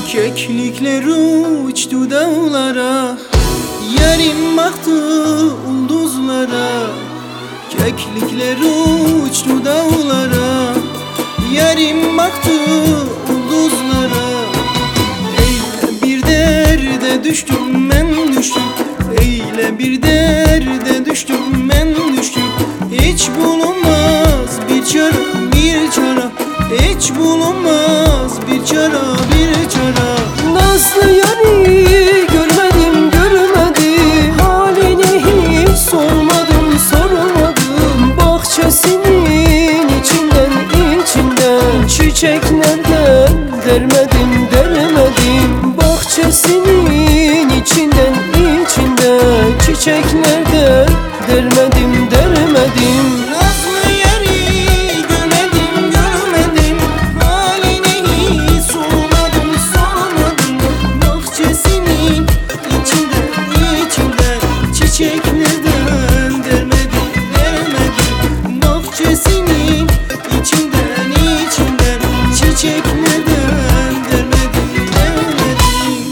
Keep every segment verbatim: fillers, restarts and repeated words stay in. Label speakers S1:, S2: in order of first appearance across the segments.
S1: Keklikler uçtu dağlara, yarim baktı ulduzlara. Keklikler uçtu dağlara, yarim baktı ulduzlara. Eyle bir derde düştüm ben düştüm, eyle bir derde düştüm ben düştüm. Hiç bulunmaz bir çare, bir çare, hiç bulunmaz bir çare, bir çare.
S2: Nazlı yari görmedim görmedim, halini hiç sormadım sormadım. Bahçesinin içinden içinden çiçeklerden dermedim dermedim. Bahçesinin içinden içinden çiçeklerden dermedim dermedim.
S1: Nazlı yari görmedim görmedim, halini hiç sormadım sormadım. Bahçesinin içinden içinden çiçeklerden dermedim dermedim. Bahçesinin içinden içinden çiçeklerden dermedim dermedim.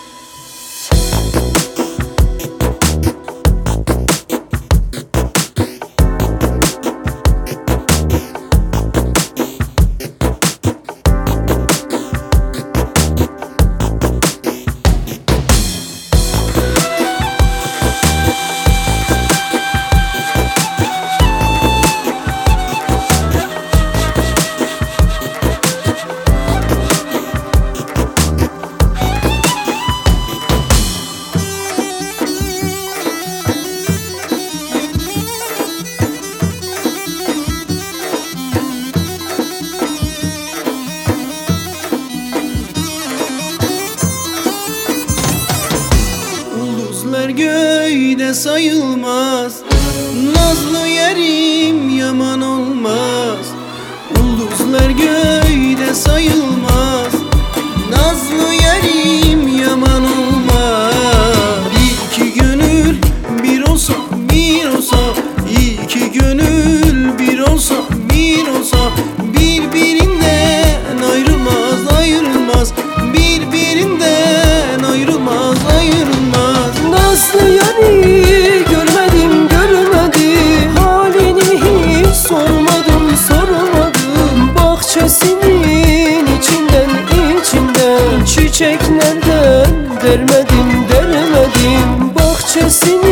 S1: Ulduzlar göğde sayılmaz, nazlı yarim yaman olmaz. Ulduzlar göğde sayılmaz, nazlı yarim yaman olmaz. İki gönül bir olsa bir olsa, iki gönül bir olsa bir olsa, birbirinden ayrılmaz ayrılmaz, birbirinden ayrılmaz ayrılmaz.
S2: Nazlı yari görmedim görmedim, halini hiç sormadım sormadım. Bahçesinin içinden içinden çiçeklerden dermedim dermedim. Bahçesinin